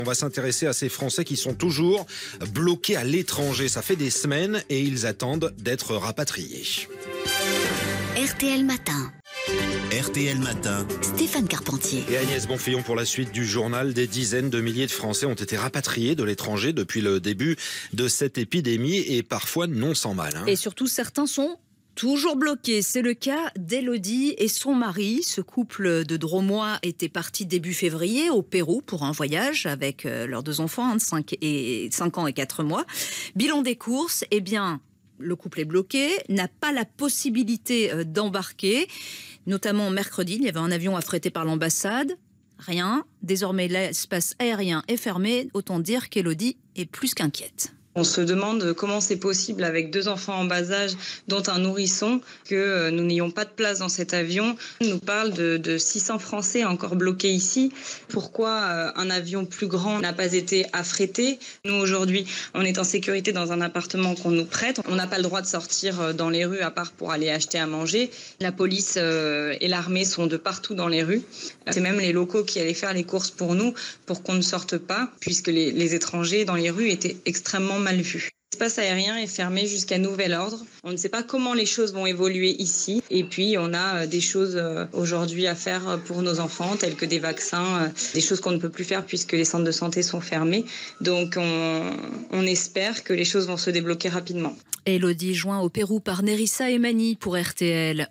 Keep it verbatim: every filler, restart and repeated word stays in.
On va s'intéresser à ces Français qui sont toujours bloqués à l'étranger. Ça fait des semaines et ils attendent d'être rapatriés. R T L Matin. R T L Matin. Stéphane Carpentier. Et Agnès Bonfillon pour la suite du journal. Des dizaines de milliers de Français ont été rapatriés de l'étranger depuis le début de cette épidémie et parfois non sans mal. Hein. Et surtout, certains sont toujours bloqués. C'est le cas d'Élodie et son mari. Ce couple de Dromois était parti début février au Pérou pour un voyage avec leurs deux enfants, de cinq ans et quatre mois. Bilan des courses, eh bien, le couple est bloqué, n'a pas la possibilité d'embarquer. Notamment mercredi, il y avait un avion affrété par l'ambassade. Rien. Désormais, l'espace aérien est fermé. Autant dire qu'Élodie est plus qu'inquiète. On se demande comment c'est possible avec deux enfants en bas âge, dont un nourrisson, que nous n'ayons pas de place dans cet avion. On nous parle de, de six cents Français encore bloqués ici. Pourquoi un avion plus grand n'a pas été affrété? Nous, aujourd'hui, on est en sécurité dans un appartement qu'on nous prête. On n'a pas le droit de sortir dans les rues à part pour aller acheter à manger. La police et l'armée sont de partout dans les rues. C'est même les locaux qui allaient faire les courses pour nous, pour qu'on ne sorte pas, puisque les, les étrangers dans les rues étaient extrêmement mal vu. L'espace aérien est fermé jusqu'à nouvel ordre. On ne sait pas comment les choses vont évoluer ici. Et puis, on a des choses aujourd'hui à faire pour nos enfants, telles que des vaccins, des choses qu'on ne peut plus faire puisque les centres de santé sont fermés. Donc, on, on espère que les choses vont se débloquer rapidement. Élodie joint au Pérou par Nérissa et Mani pour R T L.